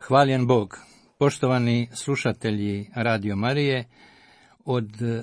Hvaljen Bog. Poštovani slušatelji Radio Marije, od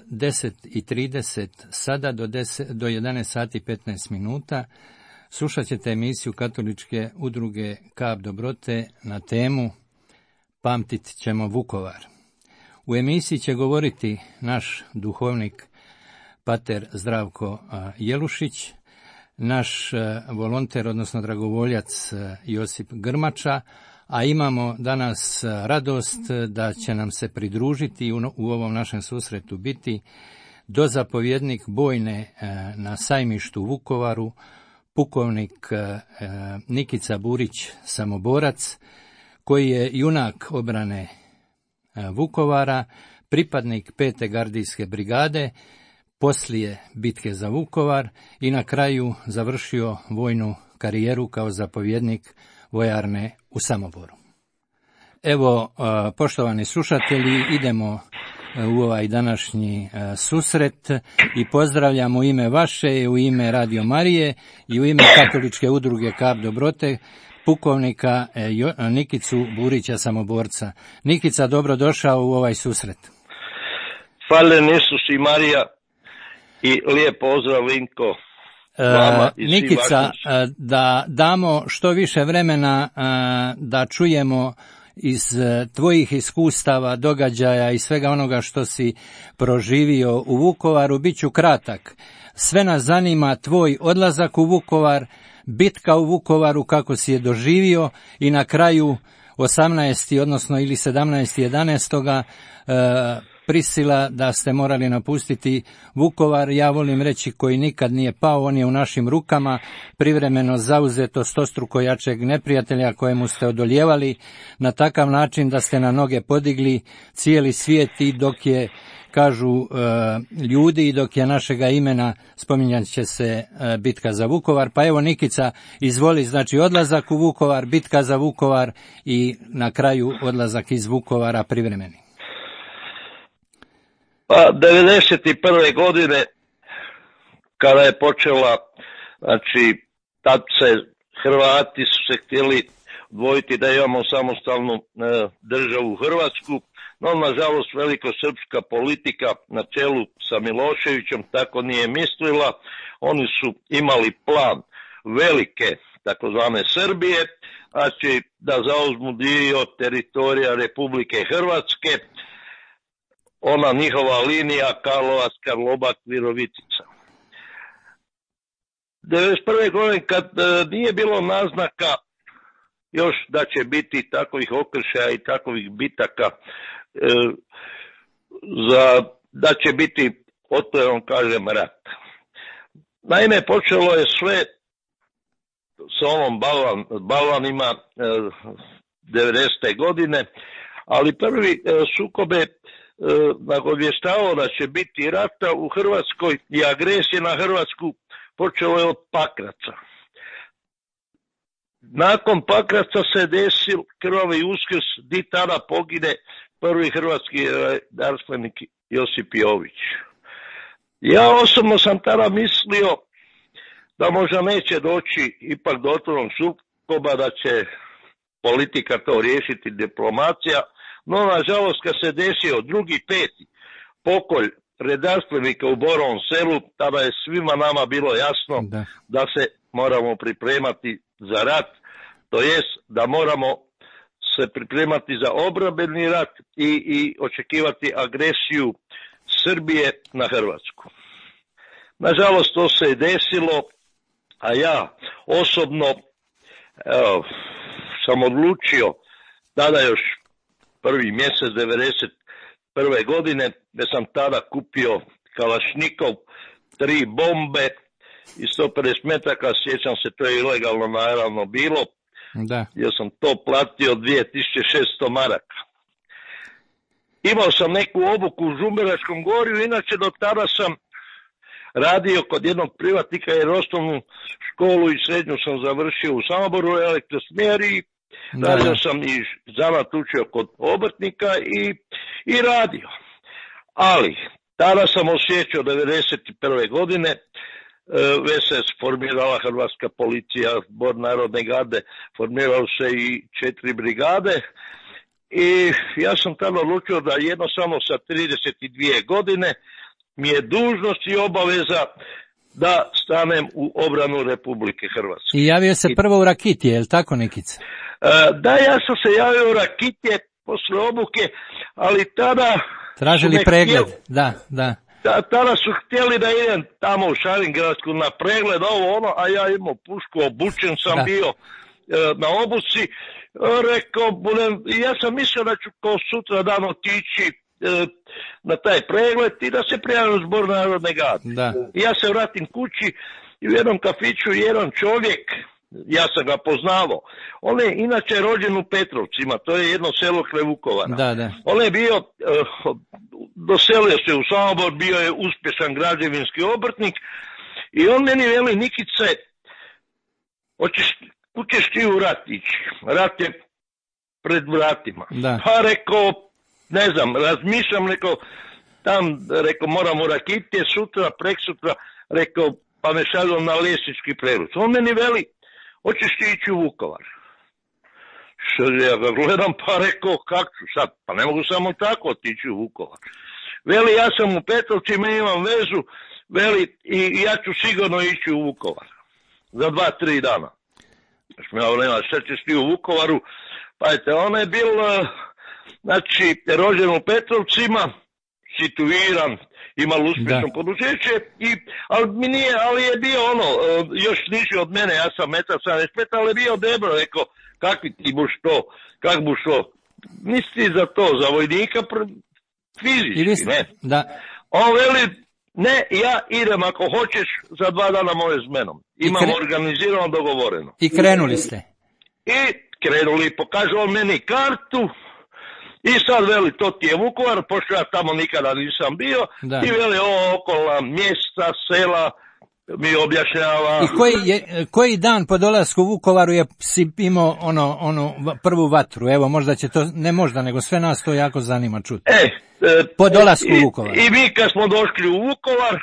10:30 sada do 11 sati 15 minuta slušat ćete emisiju Katoličke udruge Kap dobrote na temu Pamtit ćemo Vukovar. U emisiji će govoriti naš duhovnik pater Zdravko Jelušić, naš volonter, odnosno dragovoljac Josip Grmača, a imamo danas radost da će nam se pridružiti u ovom našem susretu biti dozapovjednik bojne na sajmištu u Vukovaru, pukovnik Nikica Burić Samoborac, koji je junak obrane Vukovara, pripadnik 5. gardijske brigade, poslije bitke za Vukovar i na kraju završio vojnu karijeru kao zapovjednik vojarne u Samoboru. Evo, poštovani slušatelji, idemo u ovaj današnji susret i pozdravljam u ime vaše, u ime Radio Marije i u ime Katoličke udruge Kap dobrote pukovnika Nikicu Burića Samoborca. Nikica, dobro došao u ovaj susret. Hvaljen Isus i Marija i lijep pozdrav, Vinko. Nikica, da damo što više vremena da čujemo iz tvojih iskustava, događaja i svega onoga što si proživio u Vukovaru. Biću kratak. Sve nas zanima tvoj odlazak u Vukovar, bitka u Vukovaru, kako si je doživio i na kraju 18. odnosno ili 17.11. prisila da ste morali napustiti Vukovar, ja volim reći koji nikad nije pao, on je u našim rukama, privremeno zauzeto stostruko jačeg neprijatelja kojemu ste odoljevali na takav način da ste na noge podigli cijeli svijet i dok je, kažu ljudi, i dok je našega imena spominjat će se bitka za Vukovar. Pa evo, Nikica, izvoli, znači odlazak u Vukovar, bitka za Vukovar i na kraju odlazak iz Vukovara privremeni. Pa 91. godine, kada je počela, znači, tad Hrvati su se htjeli odvojiti da imamo samostalnu državu Hrvatsku, no nažalost velikosrpska politika na čelu sa Miloševićem tako nije mislila. Oni su imali plan velike takozvane Srbije, znači da zauzmu dio teritorija Republike Hrvatske, ona njihova linija Karlovac, Karlobag, Virovitica. 91. godine, kad nije bilo naznaka još da će biti takovih okršaja i takovih bitaka, da će biti otvoren, kažem, rat. Naime, počelo je sve sa ovom balvanima 90. godine, ali prvi sukobe nagovještavao da će biti rata u Hrvatskoj i agresije na Hrvatsku počelo je od Pakraca. Nakon Pakraca se desio krvavi uskrs, di tada pogine prvi hrvatski redarstvenik Josip Jović. Ja osobno sam tada mislio da možda neće doći ipak do otvorenog sukoba, da će politika to riješiti, diplomacija, no nažalost kad se desio 2.5. pokolj redarstvenika u Borovom Selu, tada je svima nama bilo jasno da se moramo pripremati za rat, to jest da moramo se pripremati za obrambeni rat i očekivati agresiju Srbije na Hrvatsku. Nažalost to se je desilo, a ja osobno sam odlučio tada još prvi mjesec 91. godine, da sam tada kupio Kalašnikov, 3 bombe i 150 metaka, sjećam se, to je ilegalno naravno bilo, jer sam to platio 2600 maraka. Imao sam neku obuku u Žumberačkom gorju, inače do tada sam radio kod jednog privatnika jer osnovnu školu i srednju sam završio u Samoboru u elektrosmjeri, radio sam i zanat učio kod obrtnika i radio. Ali tada sam osjećao 91. godine već se formirala Hrvatska policija, Zbor narodne garde, formiralo se i 4 brigade i ja sam tada odlučio da jednostavno sa 32 godine mi je dužnost i obaveza da stanem u obranu Republike Hrvatske. I javio se prvo u Rakitje, je li tako, Nikica? Da, ja sam se javio u Rakitje posle obuke, ali tada... Tražili pregled, da. Tada su htjeli da idem tamo u Šaringradsku na pregled, ono, a ja imao pušku, obučen sam bio na obuci. Rekao, ja sam mislio da ću kao sutra dan otići na taj pregled i da se prijavim u Zbor narodne garde. Ja se vratim kući i u jednom kafiću jedan čovjek, ja sam ga poznavao, on je inače rođen u Petrovcima, to je jedno selo kraj Vukovara. On je bio, doselio se u Samobor, bio je uspješan građevinski obrtnik i on meni veli, Nikice, hoćeš ti u rat ići, rat je pred vratima. Pa rekao, ne znam, razmišljam, rekao, moram u Rakitje sutra, preksutra, rekao, pa me šalju na Lesički pregled. On meni veli, hoćeš ti ići u Vukovar? Ja ga gledam, pa rekao, kako ću sad? Pa ne mogu samo tako otići u Vukovar. Veli, ja sam u Petrovcima, imam vezu, veli, i ja ću sigurno ići u Vukovar. Za 2-3 dana. Šta ćeš ti u Vukovaru? Pa on je bil, znači, rođen u Petrovcima, situiran, imao uspješno poduzeće, ali je bio još niži od mene, ja sam 1,75 m, ali je bio debro, rekao, kakvi ti buš to, kak buš to, nisi za to, za vojnika, fizički, ne. On veli, ne, ja idem ako hoćeš, za 2 dana možeš s menom. Imam organizirano, dogovoreno. I krenuli ste? I krenuli, pokaže on meni kartu, i sad veli, to ti je Vukovar, pošto ja tamo nikada nisam bio, i veli, okolna mjesta, sela, mi objašnjava. I koji dan po dolasku u Vukovaru si imao onu prvu vatru? Evo, možda će to, ne možda, nego sve nas to jako zanima čuti. Po dolasku u Vukovar. I mi kad smo došli u Vukovar,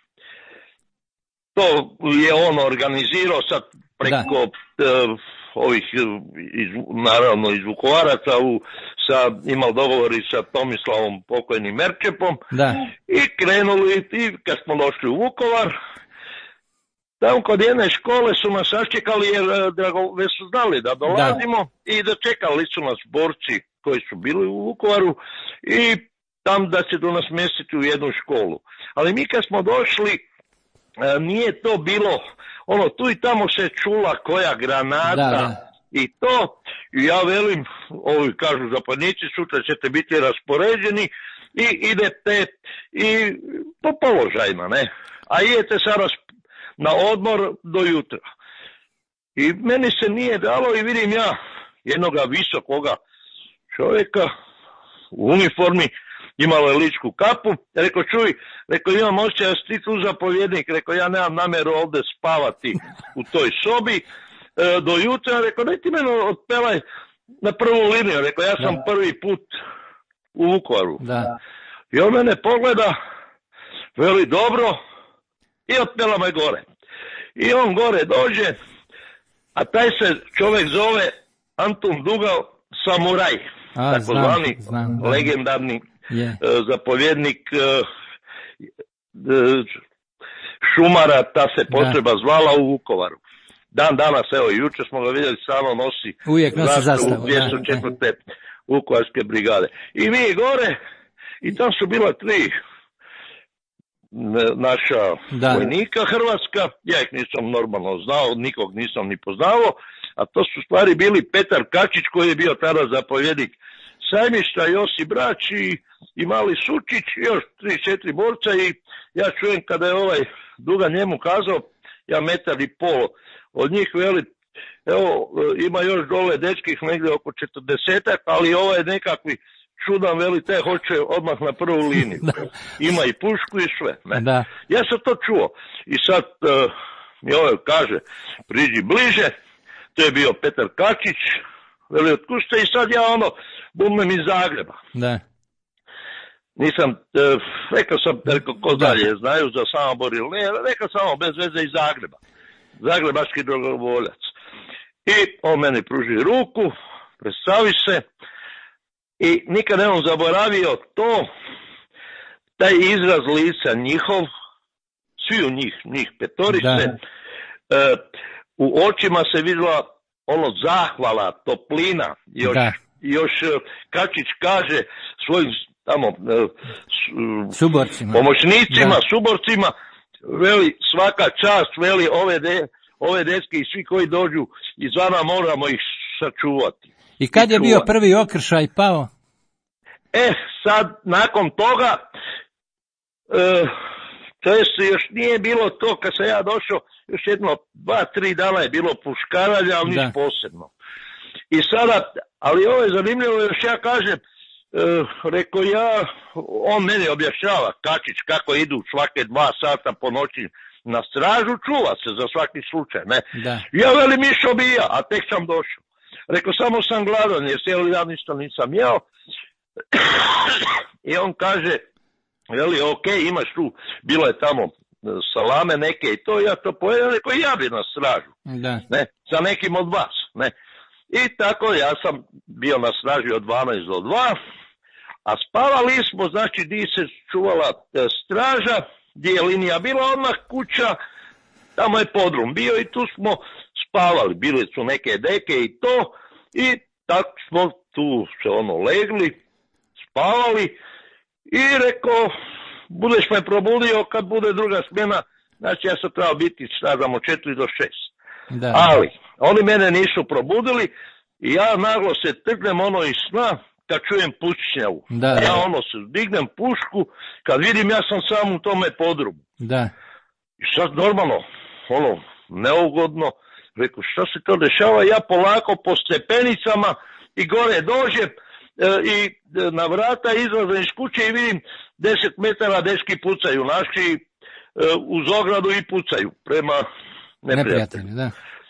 to je on organizirao sad preko ovih, naravno iz Vukovaraca, imao dogovori sa Tomislavom pokojnim Merčepom, i krenuli, i kad smo došli u Vukovar, tamo kod jedne škole su nas sačekali, jer već su znali da dolazimo, i dočekali su nas borci koji su bili u Vukovaru i tam da će do nas mjestiti u jednu školu. Ali mi kad smo došli, nije to bilo, tu i tamo se čula koja granata i to, i ja velim, ovi kažu zapadnici, sutra ćete biti raspoređeni i idete i po položajima, ne, a idete sada na odmor do jutra. I meni se nije dalo i vidim ja jednoga visokoga čovjeka u uniformi, imalo je ličku kapu, rekao, čuj, imam osjećaj da si ti tu zapovjednik, rekao, ja nemam namjeru ovdje spavati u toj sobi do jutra, rekao, daj ti mene otpelaj na prvu liniju, rekao, ja sam prvi put u Vukovaru. I on mene pogleda, veli, dobro, i otpela me gore. I on gore dođe, a taj se čovjek zove Antun Dugao Samuraj, takozvani legendarni zapovjednik šumara, ta se postrojba zvala u Vukovaru. Dan danas, evo, jučer smo ga vidjeli, samo nosi zastavu 204. Vukovarske brigade. I mi gore, i tam su bila 3 naša vojnika hrvatska, ja ih nisam normalno znao, nikog nisam ni poznao, a to su stvari bili Petar Kačić, koji je bio tada zapovjednik Sajmišta, Josip Brać i Mali Sučić, još 3-4 borca, i ja čujem kada je ovaj Duga njemu kazao, ja 1,5 m od njih, veli, evo, ima još dole dečkih negdje oko 40, ali ovo je nekakvi čudan, veli, te hoće odmah na prvu liniju. Ima i pušku i sve. Ne? Ja sam to čuo. I sad mi ovaj kaže, priđi bliže, to je bio Petar Kačić, veli, otkud ste, i sad ja bumnem iz Zagreba. nisam, rekao ko dalje znaju za Samobor ili ne, rekao samo bez veze iz Zagreba. Zagrebački dragovoljac. I on meni pruži ruku, predstavi se i nikad ne on zaboravio to, taj izraz lica njihov, svi u njih petorice, u očima se vidjela ono zahvala, toplina, još Kačić kaže svojim tamo pomoćnicima, suborcima, veli svaka čast, veli ove deske i svi koji dođu izvana moramo ih sačuvati. I kad je bio prvi okršaj pao? Sad nakon toga to još nije bilo to kad sam ja došao, još jedno 2-3 dana je bilo puškaranja, ali niš posebno. I sada, ali ovo je zanimljivo, još ja kažem, rekao ja, on meni objašnjava, Kačić, kako idu svake 2 sata po noći na stražu, čuva se za svaki slučaj, ne? Da. Ja veli mišo bija, a tek sam došao. Rekao, samo sam gladan, jer cijeli dan ništa nisam jeo. I on kaže, veli, ok, imaš tu, bilo je tamo salame neke i to, ja to pojedem, rekao, ja bi na stražu, ne, za nekim od vas, ne. I tako ja sam bio na straži od 12 do 2, a spavali smo, znači, gdje se čuvala straža, gdje je linija bila odmah kuća, tamo je podrum bio i tu smo spavali, bili su neke deke i to, i tako smo tu se legli, spavali i rekao, budeš me probudio kad bude druga smjena, znači ja sam trebao biti stradamo 4 do 6. Da. Ali, oni mene nisu probudili i ja naglo se trgnem iz sna kad čujem pučnjavu. Ja se dignem pušku, kad vidim ja sam sam u tome podrumu. Da. I sad normalno, neugodno, rekao što se to dešava, ja polako po stepenicama i gore dođem i na vrata izlazem iz kuće i vidim 10 metara dečki pucaju, naši uz ogradu i pucaju prema neprijatelju. Da.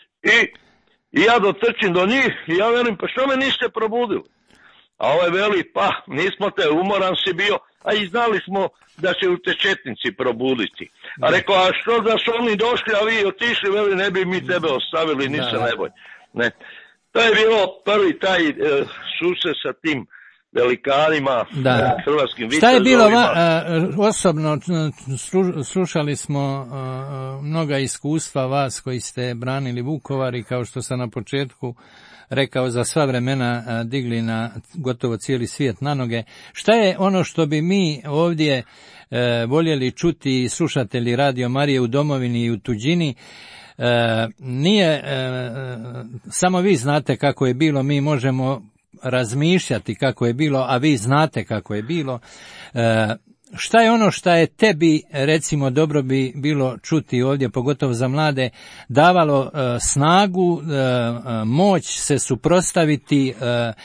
I ja dotrčim do njih i ja velim, pa što me niste probudili? A ovaj veli, pa nismo te, umoran si bio, a i znali smo da će u te četnici probuditi. A rekao, a što da su oni došli, a vi otišli, veli, ne bi mi tebe ostavili, nisam neboj. Ne. To je bilo prvi taj susret sa tim velikanima, hrvatskim vitezovima. Šta je bilo, osobno, slušali smo mnoga iskustva vas koji ste branili Vukovar i kao što sam na početku rekao, za sva vremena digli na gotovo cijeli svijet na noge. Šta je ono što bi mi ovdje voljeli čuti slušatelji Radio Marije u domovini i u tuđini? Nije, samo vi znate kako je bilo, mi možemo razmišljati kako je bilo, a vi znate kako je bilo. Šta je ono što je tebi, recimo, dobro bi bilo čuti ovdje, pogotovo za mlade, davalo snagu, moć se suprotstaviti,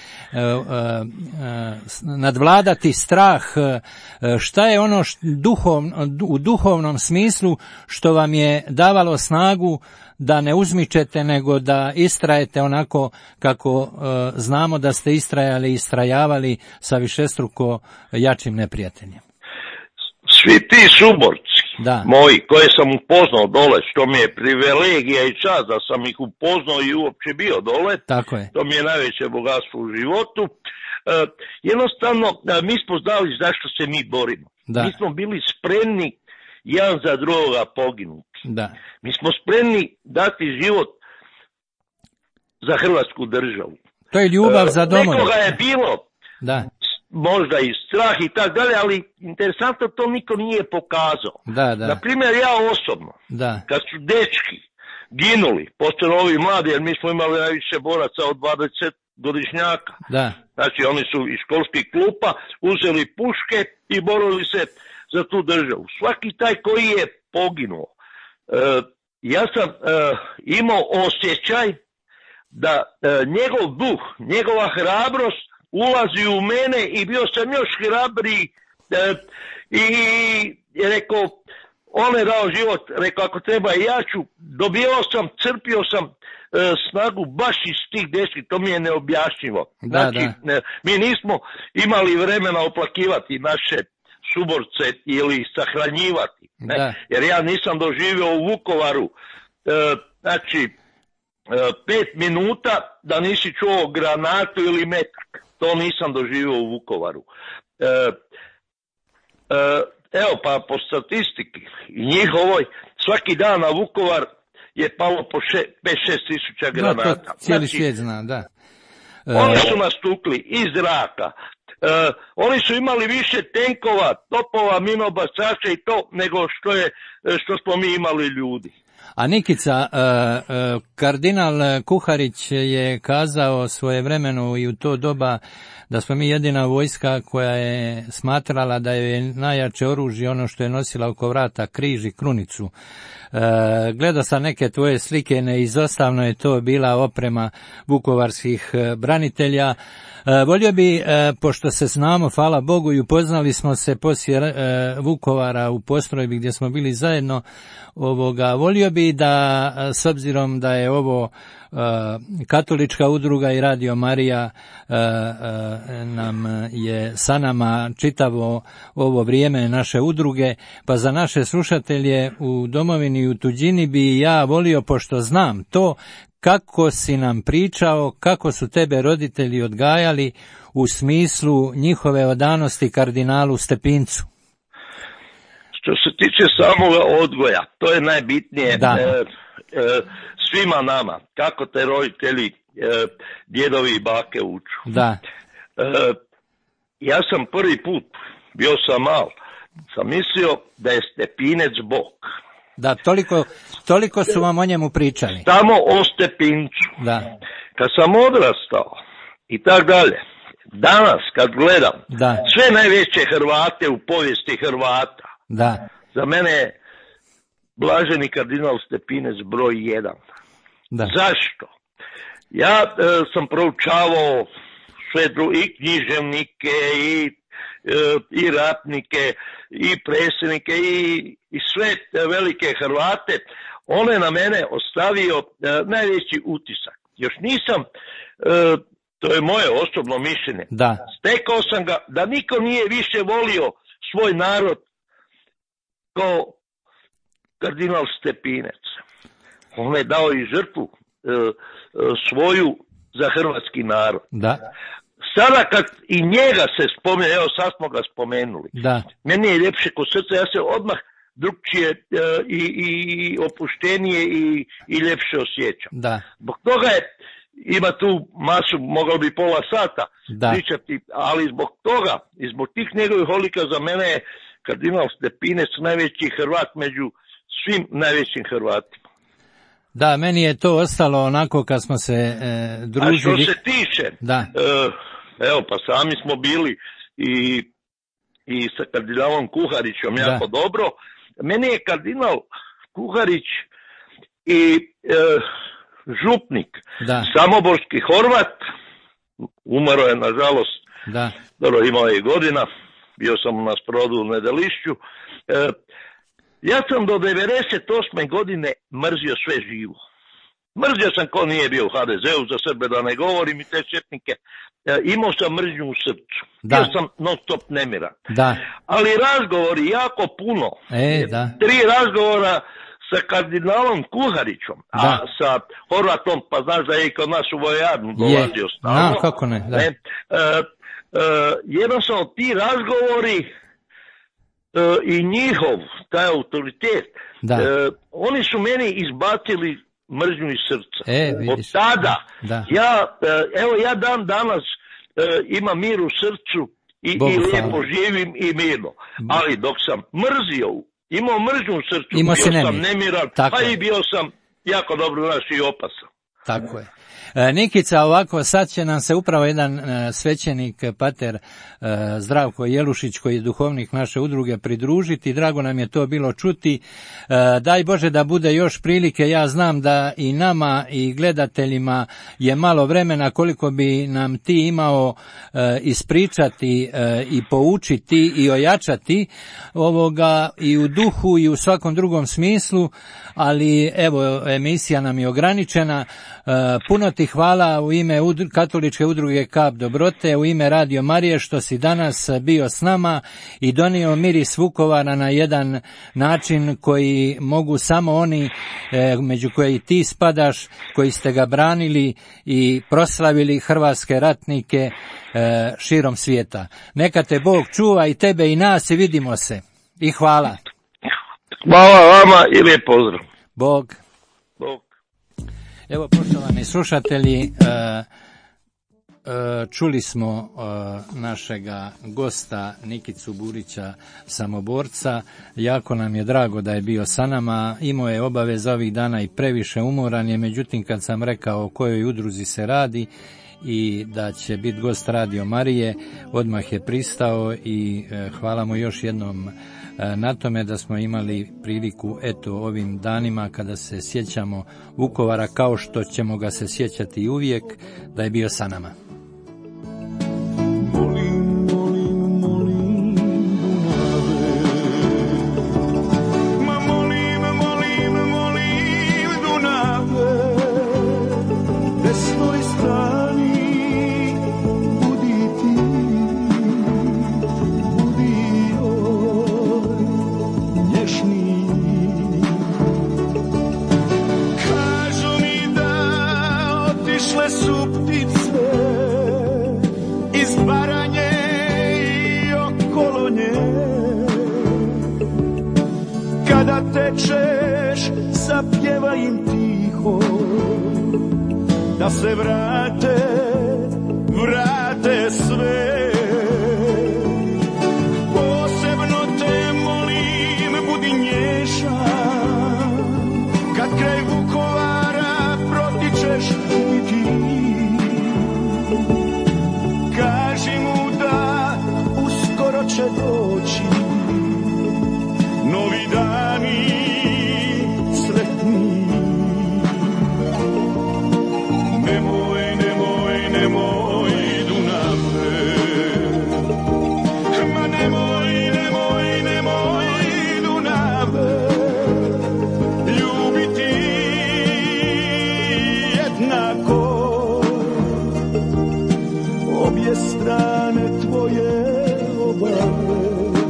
nadvladati strah? Šta je ono u duhovnom smislu što vam je davalo snagu da ne uzmičete, nego da istrajete onako kako znamo da ste istrajali i istrajavali sa višestruko jačim neprijateljem? Svi ti suborci moji koje sam upoznao dole, što mi je privilegija i čast da sam ih upoznao i uopće bio dole, to mi je najveće bogatstvo u životu. Jednostavno, mi smo znali zašto se mi borimo. Mi smo bili spremni jedan za drugoga poginuti. Mi smo spremni dati život za Hrvatsku državu. To je ljubav za domovinu. Nekoga je bilo možda i strah i tako dalje, ali interesantno to niko nije pokazao. Naprimjer, ja osobno, kad su dečki ginuli, postali ovi mladi, jer mi smo imali najviše boraca od 20 godišnjaka. Znači, oni su iz školskih klupa uzeli puške i borili se za tu državu. Svaki taj koji je poginuo, ja sam imao osjećaj da njegov duh, njegova hrabrost ulazi u mene i bio sam još hrabriji i rekao, on je dao život, rekao ako treba i ja ću, dobijao sam, crpio sam snagu baš iz tih dečki, to mi je neobjašnjivo. Znači, mi nismo imali vremena oplakivati naše suborce ili sahranjivati. Ne? Jer ja nisam doživio u Vukovaru, znači, 5 minuta da nisi čuo granatu ili metak. To nisam doživio u Vukovaru. Evo, pa po statistiki njihovoj, svaki dan na Vukovar je palo po 5-6 tisuća granata. To cijeli svijet zna, da. Oni su nas tukli iz zraka. Oni su imali više tenkova, topova, minobacača i to, nego što smo mi imali ljudi. A Nikica, kardinal Kuharić je kazao svojevremeno i u to doba da smo mi jedina vojska koja je smatrala da je najjače oružje ono što je nosila oko vrata, križ i krunicu. Gledao sam neke tvoje slike, neizostavno je to bila oprema vukovarskih branitelja. Volio bi, pošto se znamo, hvala Bogu, i upoznali smo se poslije Vukovara u postrojbi gdje smo bili zajedno, volio bi da, s obzirom da je ovo katolička udruga i Radio Marija nam je sa nama čitavo ovo vrijeme naše udruge, pa za naše slušatelje u domovini i u tuđini bi ja volio, pošto znam to, kako si nam pričao, kako su tebe roditelji odgajali u smislu njihove odanosti kardinalu Stepincu. Što se tiče samoga odgoja, to je najbitnije svima nama, kako te roditelji, djedovi i bake uču. Da. Ja sam prvi put, bio sam mal, sam mislio da je Stepinec Bog. Da, toliko su vam o njemu pričali. Samo o Stepincu. Da. Kad sam odrastao i tak dalje, danas kad gledam sve najveće Hrvate u povijesti Hrvata, za mene je blaženi kardinal Stepinec broj 1. Zašto? Ja sam proučavao sve i književnike i ratnike i predsjednike i sve velike Hrvate. On je na mene ostavio najveći utisak. Još nisam, to je moje osobno mišljenje, stekao sam ga da niko nije više volio svoj narod kao kardinal Stepinec. On je dao i žrtvu svoju za hrvatski narod. Sada kad i njega se spominje, evo sad smo ga spomenuli, meni je ljepše kod srca, ja se odmah drugčije i opuštenije i ljepše osjećam. Zbog toga ima tu masu, mogao bi pola sata pričati, ali zbog toga i zbog tih njegovih odlika za mene je kardinal Stepinec najveći Hrvat među svim najvećim Hrvatima. Da, meni je to ostalo onako kad smo se družili. A što se tiče, evo pa sami smo bili i sa kardinalom Kuharićom jako dobro. Meni je kardinal Kuharić i župnik, samoborski Horvat, umro je nažalost, dobro imao je i godina, bio sam na sprodu u Nedelišću. Ja sam do 98. godine mrzio sve živo. Mrzio sam ko nije bio u HDZ-u, za sebe da ne govorim, i te četnike. Imao sam mržnju u srcu. Bio sam non stop nemiran. Ali razgovori jako puno. 3 razgovora sa kardinalom Kuharićom, a sa Horvatom, pa znaš da je i kod nas u vojarnu dolazio stalno. Kako ne, jednostavno ti razgovori i njihov, taj autoritet, oni su meni izbacili mržnju iz srca. Od tada, ja dan danas imam mir u srcu i lijepo živim i mirno. Ali dok sam mrzio, imao mržnju u srcu, bio sam nemiran, pa i bio sam jako dobro znaš i opasan. Tako je. Nikica, ovako, sad će nam se upravo jedan svećenik, pater Zdravko Jelušić, koji je duhovnik naše udruge, pridružiti. Drago nam je to bilo čuti. Daj Bože da bude još prilike. Ja znam da i nama i gledateljima je malo vremena, koliko bi nam ti imao ispričati i poučiti i ojačati ovoga i u duhu i u svakom drugom smislu, ali evo, emisija nam je ograničena. Puno ti hvala u ime Katoličke udruge Kap dobrote, u ime Radio Marije što si danas bio s nama i donio miris Vukovara na jedan način koji mogu samo oni među koji ti spadaš, koji ste ga branili i proslavili hrvatske ratnike širom svijeta. Neka te Bog čuva i tebe i nas i vidimo se. I hvala. Hvala vama i lijep pozdrav. Bog. Bog. Evo, poštovani slušatelji, čuli smo našega gosta Nikicu Burića, Samoborca. Jako nam je drago da je bio sa nama. Imao je obaveza ovih dana i previše umoran je, međutim kad sam rekao o kojoj udruzi se radi i da će biti gost Radio Marije, odmah je pristao i hvala mu još jednom na tome da smo imali priliku ovim danima kada se sjećamo Vukovara, kao što ćemo ga se sjećati i uvijek, da je bio sa nama. Tečeš, zapjevaj im tiho, da se vrate sve. Posebno te molim, budi nježan, kad kraj Vukovara protičeš i ti. Kaži mu da uskoro će doći novi dani sretni. Nemoj Dunave, ma nemoj Dunave, ljubiti jednako obje strane tvoje obale.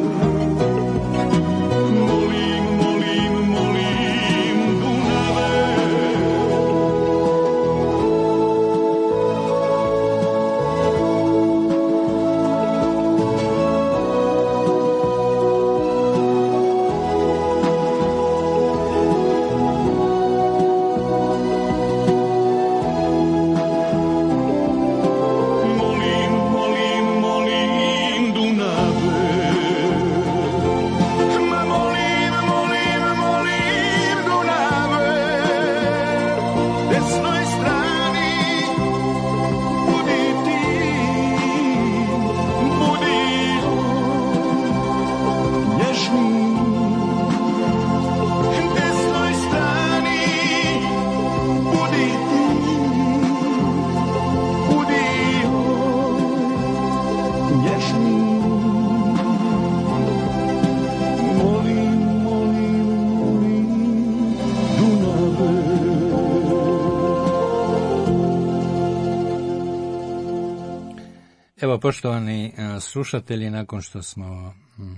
Evo, poštovani slušatelji, nakon što smo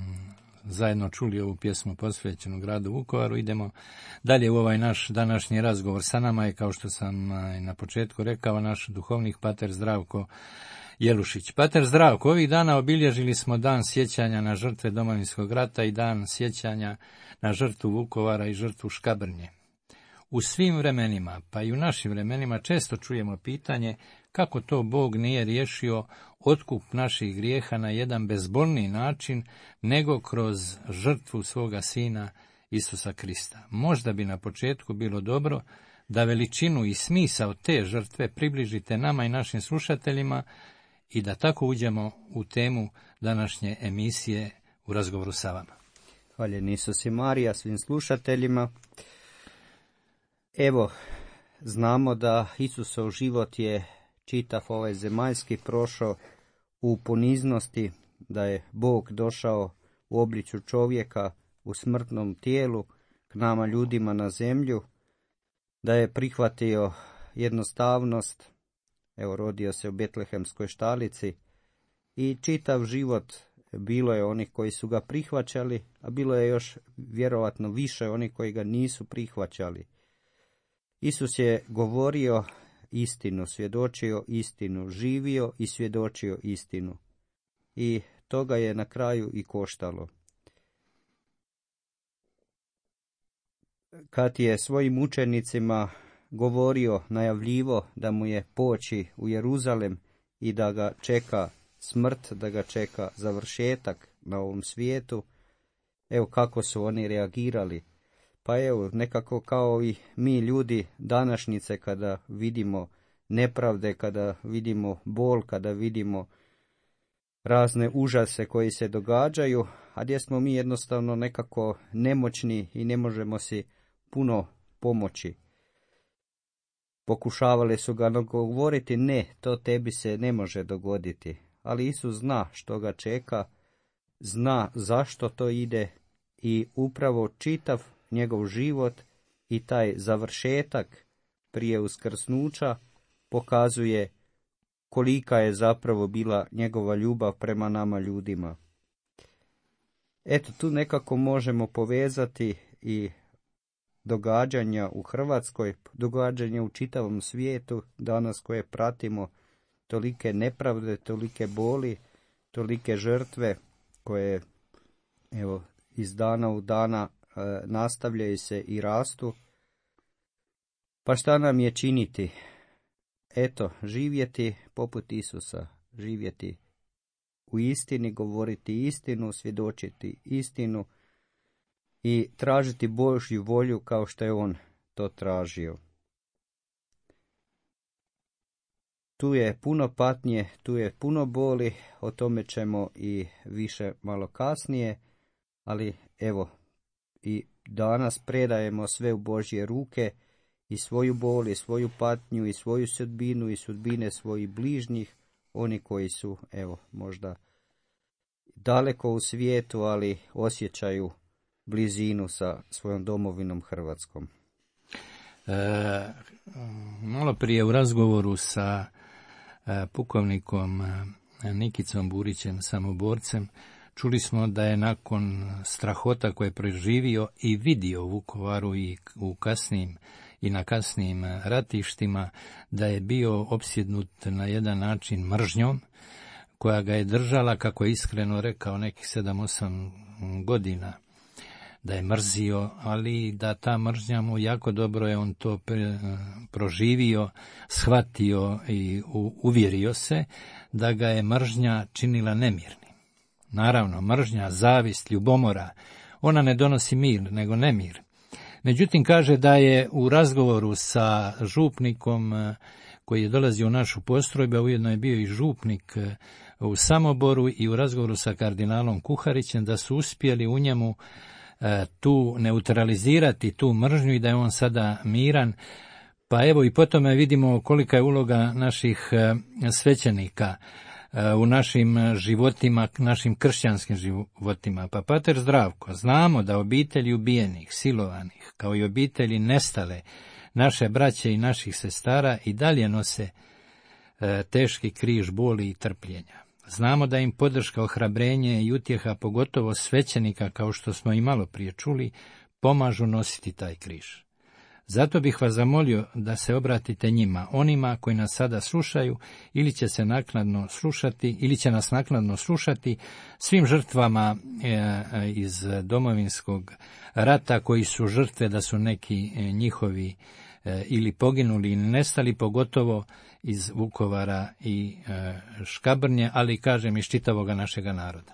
zajedno čuli ovu pjesmu posvećenu gradu Vukovaru, idemo dalje u ovaj naš današnji razgovor. Sa nama je, kao što sam na početku rekao, naš duhovnik pater Zdravko Jelušić. Pater Zdravko, ovih dana obilježili smo dan sjećanja na žrtve Domovinskog rata i dan sjećanja na žrtvu Vukovara i žrtvu Škabrnje. U svim vremenima, pa i u našim vremenima, često čujemo pitanje kako to Bog nije riješio otkup naših grijeha na jedan bezbolniji način nego kroz žrtvu svoga Sina Isusa Krista. Možda bi na početku bilo dobro da veličinu i smisao te žrtve približite nama i našim slušateljima i da tako uđemo u temu današnje emisije u razgovoru sa vama. Hvaljen Isus i Marija svim slušateljima. Evo, znamo da Isusov život je čitav ovaj zemaljski prošao u poniznosti, da je Bog došao u obličju čovjeka u smrtnom tijelu k nama ljudima na zemlju, da je prihvatio jednostavnost. Evo, rodio se u Betlehemskoj štalici i čitav život bilo je onih koji su ga prihvaćali, a bilo je još vjerovatno više onih koji ga nisu prihvaćali. Isus je govorio istinu, svjedočio istinu, živio i svjedočio istinu. I toga je na kraju i koštalo. Kad je svojim učenicima govorio, najavljivo da mu je poći u Jeruzalem i da ga čeka smrt, da ga čeka završetak na ovom svijetu, evo kako su oni reagirali. Pa evo, nekako kao i mi ljudi današnjice, kada vidimo nepravde, kada vidimo bol, kada vidimo razne užase koji se događaju, a gdje smo mi jednostavno nekako nemoćni i ne možemo si puno pomoći. Pokušavali su ga govoriti, ne, to tebi se ne može dogoditi. Ali Isus zna što ga čeka, zna zašto to ide i upravo čitav njegov život i taj završetak prije uskrsnuća pokazuje kolika je zapravo bila njegova ljubav prema nama ljudima. Eto, tu nekako možemo povezati i događanja u Hrvatskoj, događanja u čitavom svijetu danas koje pratimo, tolike nepravde, tolike boli, tolike žrtve koje evo iz dana u dana nastavljaju se i rastu. Pa šta nam je činiti? Eto, živjeti poput Isusa, živjeti u istini, govoriti istinu, svjedočiti istinu i tražiti Božju volju kao što je on to tražio. Tu je puno patnje, tu je puno boli, o tome ćemo i više malo kasnije, ali evo, i danas predajemo sve u Božje ruke, i svoju bol, i svoju patnju, i svoju sudbinu, i sudbine svojih bližnjih, oni koji su, evo, možda daleko u svijetu, ali osjećaju blizinu sa svojom domovinom Hrvatskom. Malo prije u razgovoru sa pukovnikom Nikicom Burićem, samoborcem, čuli smo da je nakon strahota koje je proživio i vidio u Vukovaru i na kasnijim ratištima, da je bio opsjednut na jedan način mržnjom, koja ga je držala, kako je iskreno rekao, nekih 7-8 godina, da je mrzio, ali da ta mržnja mu jako dobro je on to proživio, shvatio i uvjerio se da ga je mržnja činila nemirnim. Naravno, mržnja, zavist, ljubomora, ona ne donosi mir, nego nemir. Međutim, kaže da je u razgovoru sa župnikom koji je dolazio u našu postrojbu, a ujedno je bio i župnik u Samoboru, i u razgovoru sa kardinalom Kuharićem, da su uspjeli u njemu tu neutralizirati tu mržnju i da je on sada miran. Pa evo i po tome vidimo kolika je uloga naših svećenika u našim životima, našim kršćanskim životima. Pa pater Zdravko, znamo da obitelji ubijenih, silovanih, kao i obitelji nestale, naše braće i naših sestara i dalje nose teški križ boli i trpljenja. Znamo da im podrška, ohrabrenje i utjeha, pogotovo svećenika, kao što smo i malo prije čuli, pomažu nositi taj križ. Zato bih vas zamolio da se obratite njima, onima koji nas sada slušaju ili će nas naknadno slušati, svim žrtvama iz Domovinskog rata koji su žrtve da su neki njihovi ili poginuli ili nestali, pogotovo iz Vukovara i Škabrnje, ali kažem iz čitavoga našega naroda.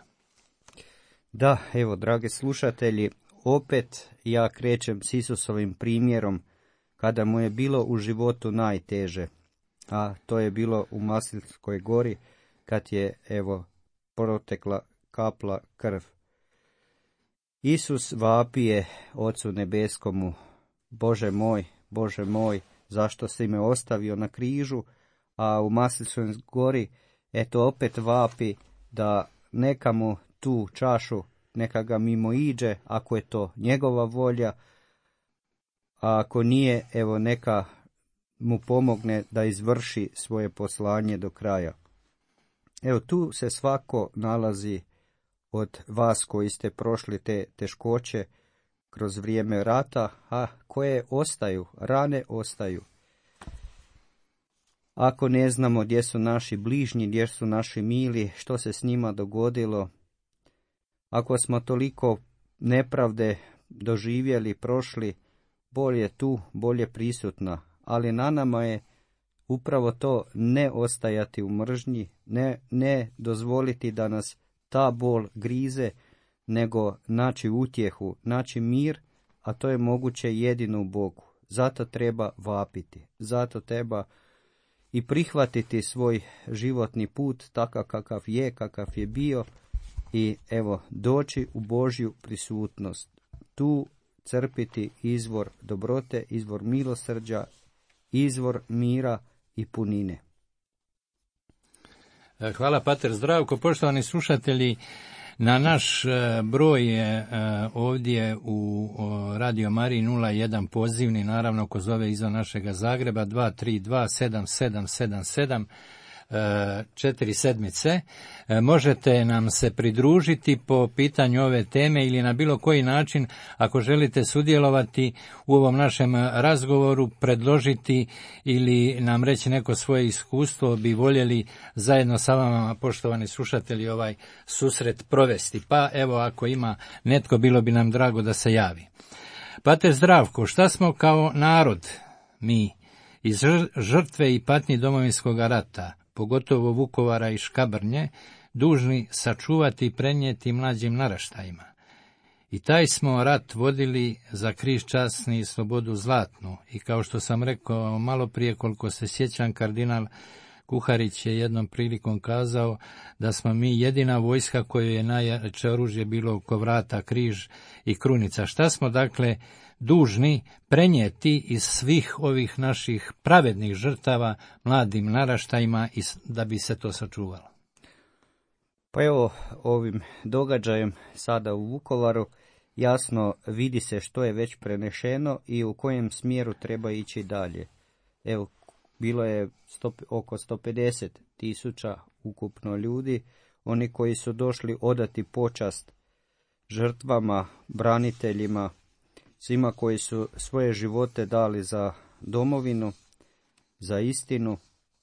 Da, evo, dragi slušatelji, opet ja krećem s Isusovim primjerom kada mu je bilo u životu najteže, a to je bilo u Maslitskoj gori kad je, evo, protekla kapla krv. Isus vapije Ocu nebeskomu: Bože moj, zašto si me ostavio na križu? A u Maslitskoj gori, eto, opet vapi da neka mu tu čašu, neka ga mimo iđe, ako je to njegova volja, a ako nije, evo, neka mu pomogne da izvrši svoje poslanje do kraja. Evo, tu se svako nalazi od vas koji ste prošli te teškoće kroz vrijeme rata, a koje ostaju, rane ostaju. Ako ne znamo gdje su naši bližnji, gdje su naši mili, što se s njima dogodilo, ako smo toliko nepravde doživjeli, prošli, bol je tu, bol je prisutna, ali na nama je upravo to, ne ostajati u mržnji, ne dozvoliti da nas ta bol grize, nego naći utjehu, naći mir, a to je moguće jedino u Bogu. Zato treba vapiti, zato treba i prihvatiti svoj životni put takav kakav je bio i evo doći u Božju prisutnost. Tu crpiti izvor dobrote, izvor milosrđa, izvor mira i punine. Hvala, pater Zdravko. Poštovani slušatelji, na naš broj je ovdje u Radio Mariji 01 pozivni, naravno ko zove izvan našega Zagreba 232-7777, 4 možete nam se pridružiti po pitanju ove teme ili na bilo koji način, ako želite sudjelovati u ovom našem razgovoru, predložiti ili nam reći neko svoje iskustvo, bi voljeli zajedno sa vama, poštovani slušatelji, ovaj susret provesti. Pa evo, ako ima netko, bilo bi nam drago da se javi. Pater Zdravko, šta smo kao narod, mi, iz žrtve i patnji Domovinskog rata, pogotovo Vukovara i Škabrnje, dužni sačuvati i prenijeti mlađim naraštajima? I taj smo rat vodili za križ časni i slobodu zlatnu. I kao što sam rekao malo prije, koliko se sjećam, kardinal Kuharić je jednom prilikom kazao da smo mi jedina vojska kojoj je najjače oružje bilo oko vrata, križ i krunica. Šta smo dakle dužni prenijeti iz svih ovih naših pravednih žrtava mladim naraštajima da bi se to sačuvalo? Pa evo, ovim događajem sada u Vukovaru jasno vidi se što je već prenešeno i u kojem smjeru treba ići dalje. Evo, bilo je oko 150.000 ukupno ljudi, oni koji su došli odati počast žrtvama, braniteljima, svima koji su svoje živote dali za domovinu, za istinu.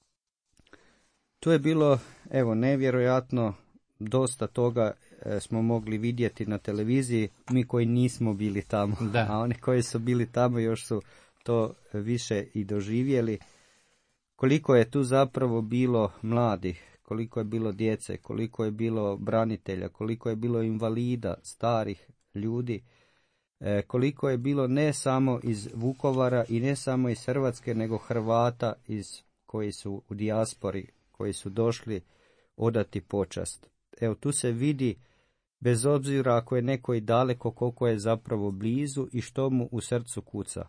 Tu je bilo, evo, nevjerojatno, dosta toga smo mogli vidjeti na televiziji, mi koji nismo bili tamo, da. A oni koji su bili tamo još su to više i doživjeli. Koliko je tu zapravo bilo mladih, koliko je bilo djece, koliko je bilo branitelja, koliko je bilo invalida, starih ljudi, koliko je bilo ne samo iz Vukovara i ne samo iz Hrvatske, nego Hrvata koji su u dijaspori, koji su došli odati počast. Evo, tu se vidi, bez obzira ako je neko i daleko, koliko je zapravo blizu i što mu u srcu kuca.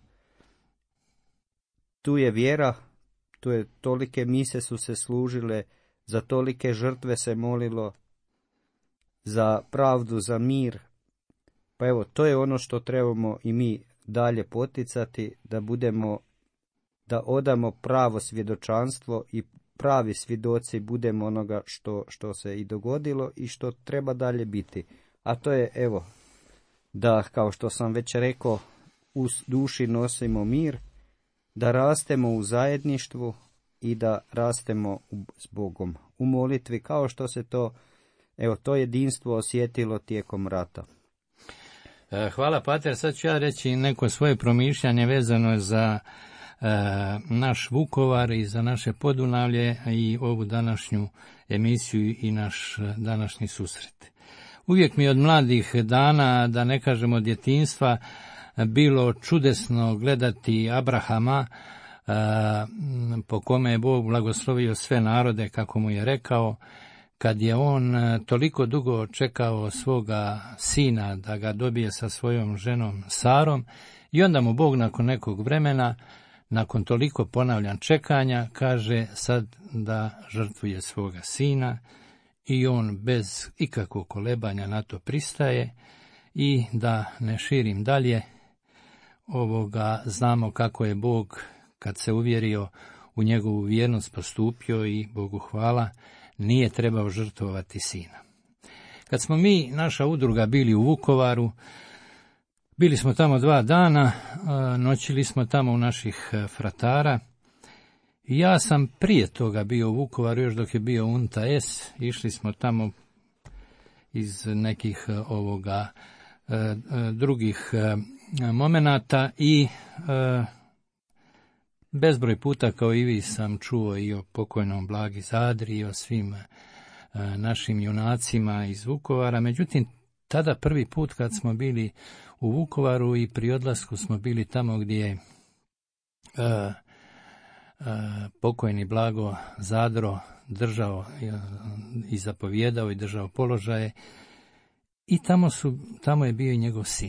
Tu je vjera, tu je tolike mise su se služile, za tolike žrtve se molilo, za pravdu, za mir. Pa evo, to je ono što trebamo i mi dalje poticati, da odamo pravo svjedočanstvo i pravi svjedoci budemo onoga što se i dogodilo i što treba dalje biti. A to je, evo, da, kao što sam već rekao, u duši nosimo mir, da rastemo u zajedništvu i da rastemo s Bogom u molitvi, kao što se to jedinstvo osjetilo tijekom rata. Hvala, pater. Sad ću ja reći neko svoje promišljanje vezano za naš Vukovar i za naše Podunavlje i ovu današnju emisiju i naš današnji susret. Uvijek mi od mladih dana, da ne kažemo od djetinjstva, bilo čudesno gledati Abrahama, po kome je Bog blagoslovio sve narode, kako mu je rekao, kad je on toliko dugo čekao svoga sina da ga dobije sa svojom ženom Sarom, i onda mu Bog nakon nekog vremena, nakon toliko ponavljan čekanja, kaže sad da žrtvuje svoga sina, i on bez ikakvog kolebanja na to pristaje. I da ne širim dalje, znamo kako je Bog kad se uvjerio u njegovu vjernost, postupio i, Bogu hvala, nije trebao žrtvovati sina. Kad smo mi, naša udruga, bili u Vukovaru, bili smo tamo 2 dana, noćili smo tamo u naših fratara. Ja sam prije toga bio u Vukovaru, još dok je bio UNTA-S, išli smo tamo iz nekih drugih momenata i bezbroj puta kao i vi sam čuo i o pokojnom Blagi Zadri i o svim našim junacima iz Vukovara. Međutim, tada prvi put kad smo bili u Vukovaru i pri odlasku smo bili tamo gdje je pokojni Blago Zadro držao i zapovjedao i držao položaje, i tamo je bio i njegov sin.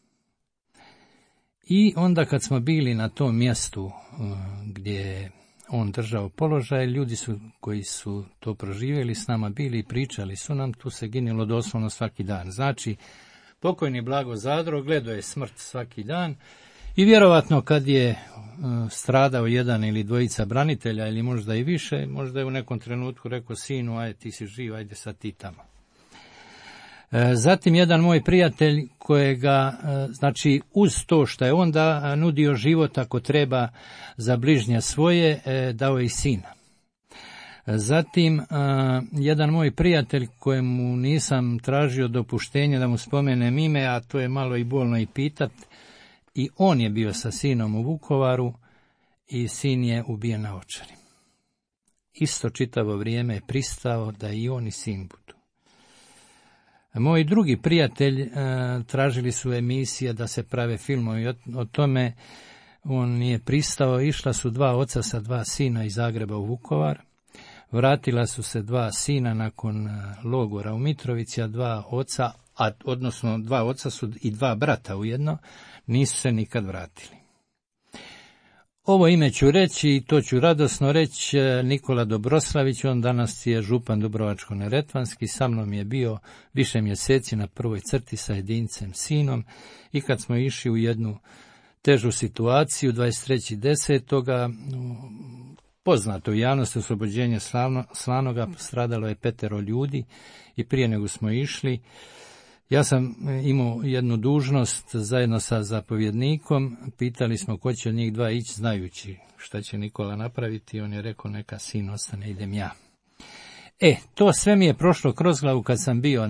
I onda kad smo bili na tom mjestu gdje je on držao položaje, ljudi koji su to proživjeli s nama bili i pričali su nam, tu se ginilo doslovno svaki dan. Znači, pokojni Blago Zadro gledao je smrt svaki dan i vjerovatno kad je stradao 1 ili 2 branitelja ili možda i više, možda je u nekom trenutku rekao sinu, ajde ti si živ, ajde sad ti tamo. Zatim jedan moj prijatelj kojega, znači uz to što je onda nudio život ako treba za bližnje svoje, dao je i sina. Zatim jedan moj prijatelj kojemu nisam tražio dopuštenje da mu spomenem ime, a to je malo i bolno i pitat, i on je bio sa sinom u Vukovaru i sin je ubijen na Ovčari. Isto čitavo vrijeme je pristao da i on i sin budu. Moj drugi prijatelj, tražili su emisije da se prave filmovi o tome, on nije pristao, išla su 2 oca sa 2 sina iz Zagreba u Vukovar, vratila su se 2 sina nakon logora u Mitrovici, a 2 oca, odnosno 2 oca su i 2 brata ujedno, nisu se nikad vratili. Ovo ime ću reći i to ću radosno reći, Nikola Dobroslavić, on danas je župan Dubrovačko-neretvanski, sa mnom je bio više mjeseci na prvoj crti sa jedincem sinom i kad smo išli u jednu težu situaciju, 23.10. poznato u javnosti oslobođenje Slanoga, stradalo je 5 ljudi i prije nego smo išli, ja sam imao jednu dužnost zajedno sa zapovjednikom, pitali smo ko će od njih 2 ići znajući šta će Nikola napraviti, on je rekao neka sin ostane, idem ja. To sve mi je prošlo kroz glavu kad sam bio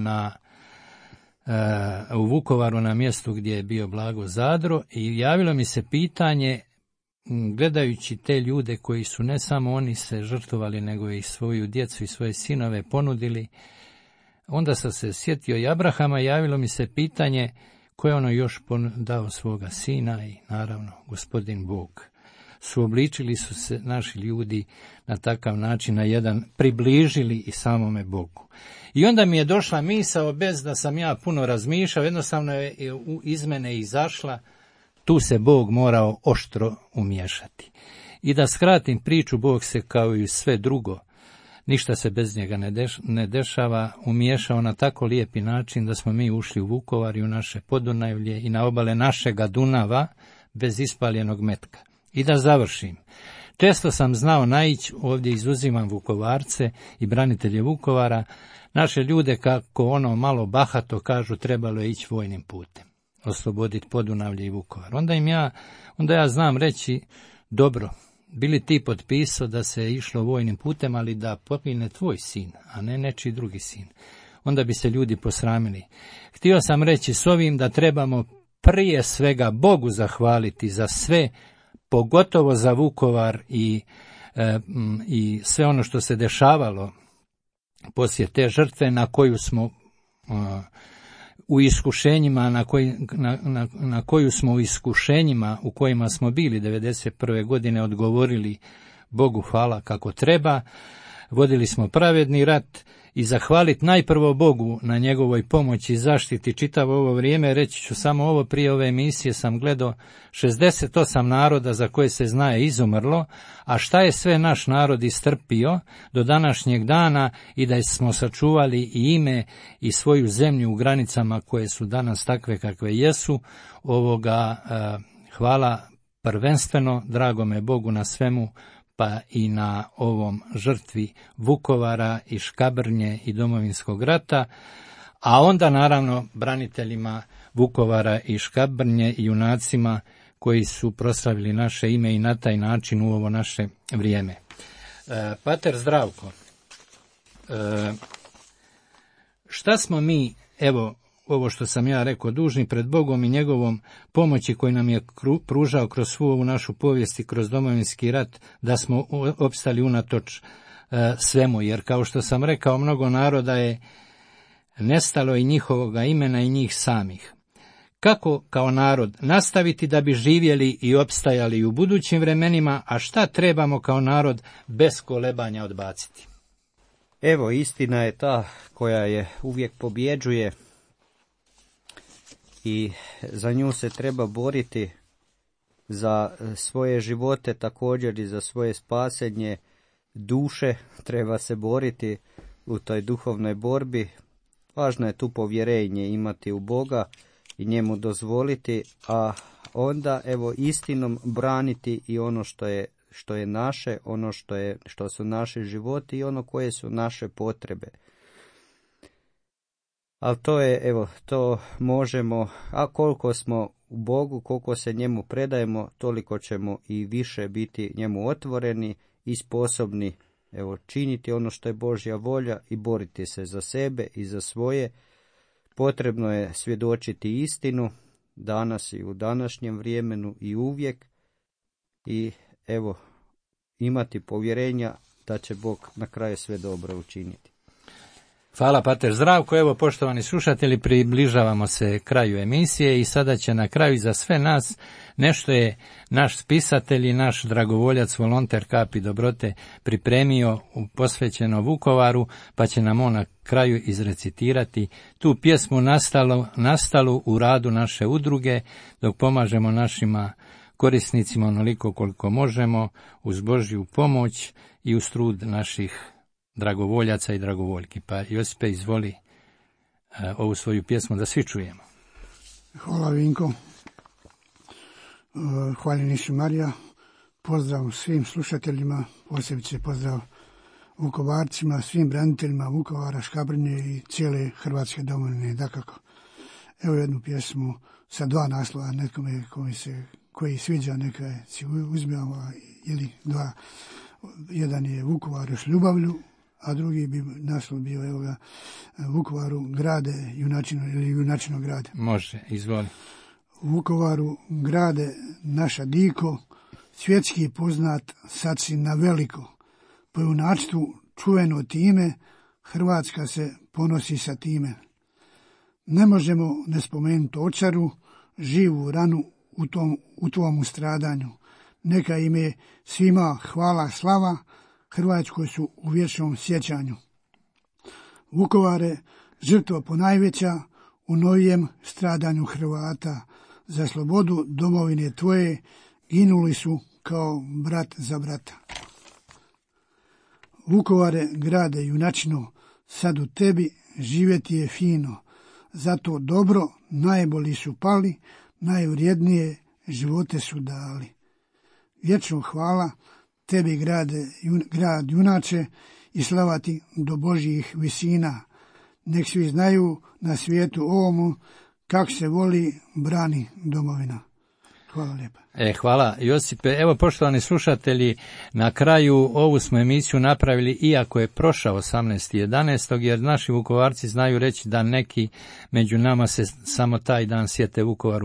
u Vukovaru na mjestu gdje je bio Blago Zadro i javilo mi se pitanje, gledajući te ljude koji su ne samo oni se žrtvovali, nego i svoju djecu i svoje sinove ponudili. Onda sam se sjetio i Abrahama, javilo mi se pitanje ko je ono još dao svoga sina i naravno gospodin Bog. Suobličili su se naši ljudi na takav način, na jedan, približili i samome Bogu. I onda mi je došla misao, bez da sam ja puno razmišljao, jednostavno je iz mene izašla, tu se Bog morao oštro umiješati. I da skratim priču, Bog se kao i sve drugo, ništa se bez njega ne dešava, umiješao na tako lijepi način da smo mi ušli u Vukovar i u naše Podunavlje i na obale našega Dunava bez ispaljenog metka. I da završim. Često sam znao naići, ovdje izuzimam Vukovarce i branitelje Vukovara, naše ljude kako ono malo bahato kažu trebalo je ići vojnim putem, osloboditi Podunavlje i Vukovar. Onda ja znam reći, dobro, bili ti potpisao da se išlo vojnim putem, ali da pogine tvoj sin, a ne nečiji drugi sin. Onda bi se ljudi posramili. Htio sam reći s ovim da trebamo prije svega Bogu zahvaliti za sve, pogotovo za Vukovar i sve ono što se dešavalo poslije te žrtve na koju smo u iskušenjima, na koju smo u iskušenjima u kojima smo bili 1991. godine odgovorili Bogu hvala kako treba, vodili smo pravedni rat i zahvaliti najprvo Bogu na njegovoj pomoći i zaštiti čitavo ovo vrijeme. Reći ću samo ovo, prije ove emisije sam gledao 68 naroda za koje se zna je izumrlo, a šta je sve naš narod istrpio do današnjeg dana i da smo sačuvali i ime i svoju zemlju u granicama koje su danas takve kakve jesu, hvala prvenstveno dragome Bogu na svemu, pa i na ovom žrtvi Vukovara i Škabrnje i Domovinskog rata, a onda naravno braniteljima Vukovara i Škabrnje i junacima koji su proslavili naše ime i na taj način u ovo naše vrijeme. Pater Zdravko, šta smo mi, evo, ovo što sam ja rekao, dužni pred Bogom i njegovom pomoći koji nam je pružao kroz svu ovu našu povijest i kroz Domovinski rat, da smo opstali unatoč svemu, jer kao što sam rekao, mnogo naroda je nestalo i njihovoga imena i njih samih. Kako kao narod nastaviti da bi živjeli i opstajali u budućim vremenima, a šta trebamo kao narod bez kolebanja odbaciti? Evo, istina je ta koja je uvijek pobjeđuje i za nju se treba boriti, za svoje živote također i za svoje spasenje duše treba se boriti u toj duhovnoj borbi. Važno je tu povjerenje imati u Boga i njemu dozvoliti, a onda evo istinom braniti i ono što je naše, ono što su naši životi i ono koje su naše potrebe. Ali to je, evo, to možemo, a koliko smo u Bogu, koliko se njemu predajemo, toliko ćemo i više biti njemu otvoreni i sposobni, evo, činiti ono što je Božja volja i boriti se za sebe i za svoje. Potrebno je svjedočiti istinu danas i u današnjem vremenu i uvijek i evo, imati povjerenja da će Bog na kraju sve dobro učiniti. Hvala, Pater Zdravko. Evo, poštovani slušatelji, približavamo se kraju emisije i sada će na kraju za sve nas nešto je naš spisatelj i naš dragovoljac, volonter Kapi Dobrote pripremio posvećeno Vukovaru, pa će nam on na kraju izrecitirati tu pjesmu nastalu u radu naše udruge, dok pomažemo našima korisnicima onoliko koliko možemo, uz Božju pomoć i uz trud naših dragovoljaca i dragovoljki. Pa Josipe, izvoli ovu svoju pjesmu da svi čujemo. Hvala, Vinko. Hvaljeni su Marija. Pozdrav svim slušateljima, posebice pozdrav Vukovarcima, svim braniteljima Vukovara, Škabrnje i cijele Hrvatske domovine, dakako. Evo jednu pjesmu sa dva naslova, nekome koji sviđa, neka si uzmemo, ili dva. Jedan je Vukovaru s ljubavlju, a drugi bi naslov bio, evo ga, Vukovaru grade junačino ili junačino grade. Može, izvoli. U Vukovaru grade naša diko, svjetski poznat sad si na veliko. Po junačstvu čuveno time, Hrvatska se ponosi sa time. Ne možemo ne spomenuti Očaru, živu ranu u tvomu stradanju. Neka im je svima hvala slava, Hrvatskoj su u vječnom sjećanju. Vukovare, žrtva ponajveća u novijem stradanju Hrvata. Za slobodu domovine tvoje ginuli su kao brat za brata. Vukovare, grade junačno, sad u tebi živjeti je fino. Zato dobro najbolji su pali, najvrijednije živote su dali. Vječno hvala tebi grad junače i slava ti do Božjih visina. Nek svi znaju na svijetu ovomu kako se voli brani domovina. Hvala lijepa. Hvala, Josipe. Evo, poštovani slušatelji, na kraju ovu smo emisiju napravili iako je prošao 18.11. jer naši Vukovarci znaju reći da neki među nama se samo taj dan sjete Vukovara,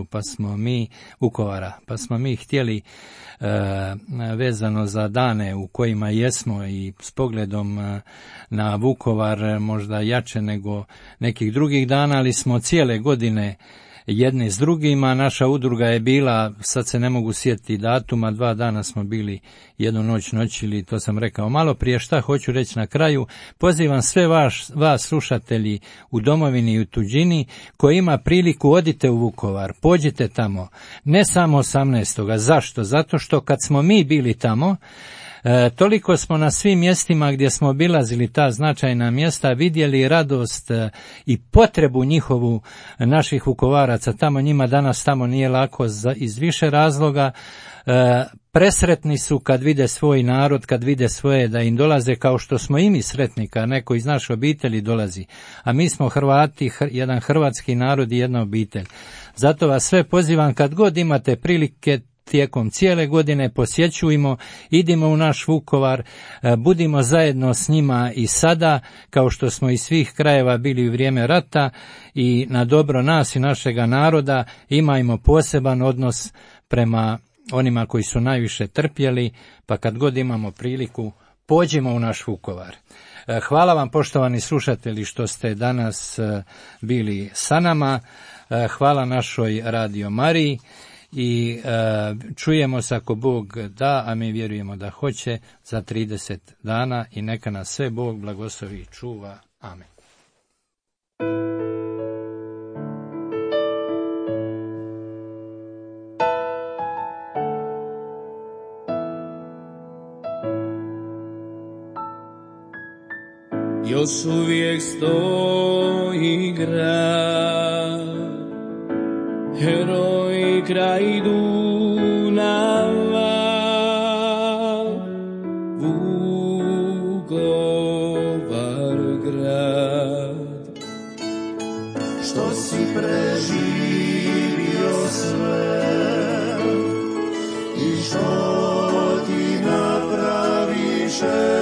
pa smo mi htjeli vezano za dane u kojima jesmo i s pogledom na Vukovar možda jače nego nekih drugih dana, ali smo cijele godine jedni s drugima. Naša udruga je bila, sad se ne mogu sjetiti datuma, 2 dana smo bili, jednu noć noćili, to sam rekao malo prije. Šta hoću reći na kraju? Pozivam sve vas slušatelji u domovini i u tuđini koji ima priliku, odite u Vukovar, pođite tamo, ne samo 18. Zašto? Zato što kad smo mi bili tamo, Toliko smo na svim mjestima gdje smo obilazili ta značajna mjesta vidjeli radost i potrebu njihovu naših Vukovaraca. Tamo njima danas tamo nije lako iz više razloga. Presretni su kad vide svoj narod, kad vide svoje da im dolaze, kao što smo i mi sretni kad neko iz naše obitelji dolazi. A mi smo Hrvati, jedan hrvatski narod i jedna obitelj. Zato vas sve pozivam, kad god imate prilike tijekom cijele godine, posjećujmo, idimo u naš Vukovar, budimo zajedno s njima i sada, kao što smo iz svih krajeva bili u vrijeme rata, i na dobro nas i našega naroda imajmo poseban odnos prema onima koji su najviše trpjeli, pa kad god imamo priliku, pođimo u naš Vukovar. Hvala vam, poštovani slušatelji, što ste danas bili sa nama. Hvala našoj Radio Mariji i čujemo se, ako Bog da, a mi vjerujemo da hoće, za 30 dana i neka nas sve Bog blagoslovi i čuva. Amen. Još uvijek stoji grad, heroj kraj Dunava, Vukovar grad. Što si preživio sve i što ti napraviše,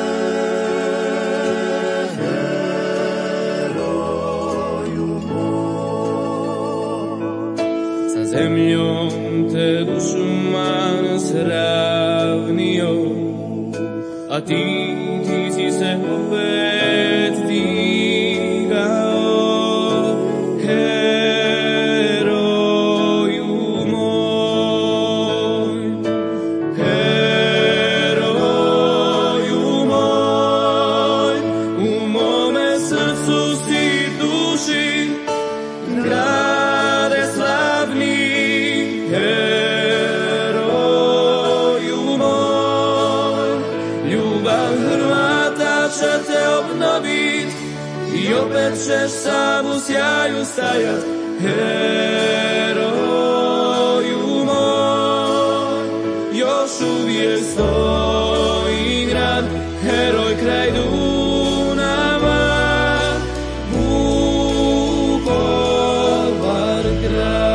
zemljom te dušman sravnio, a ti si se opet digao, heroju moj, heroju moj, u mome srcu si duši, grade slavni. Heroju moj, ljubav Hrvata će te obnovit i opet ćeš sam u sjaju stajat. Heroju moj, još uvijek stoji grad, heroj kraj Dunava, Vukovar grad.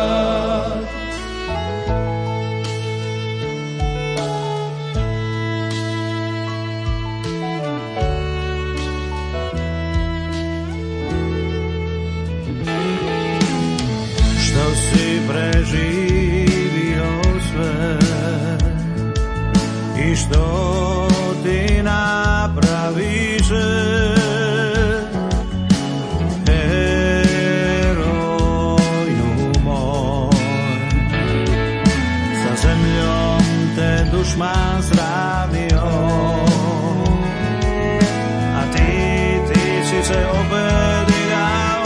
Preživio sve i što ti napraviše, heroju moj, sa zemljom te dušman sravnio, a ti si se opet digao.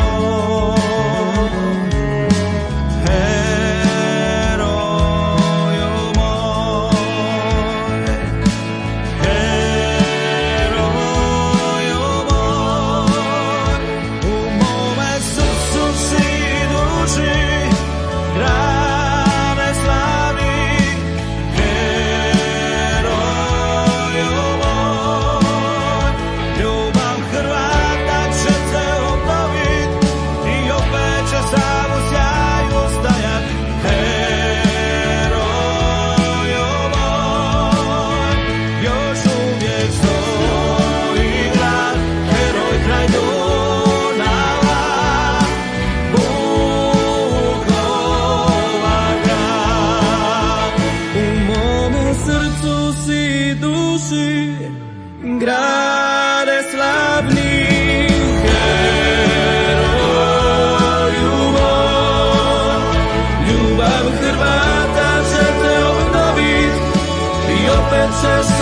Grade slavni, heroju moj, ljubav Hrvata će te obnovit i opet ćeš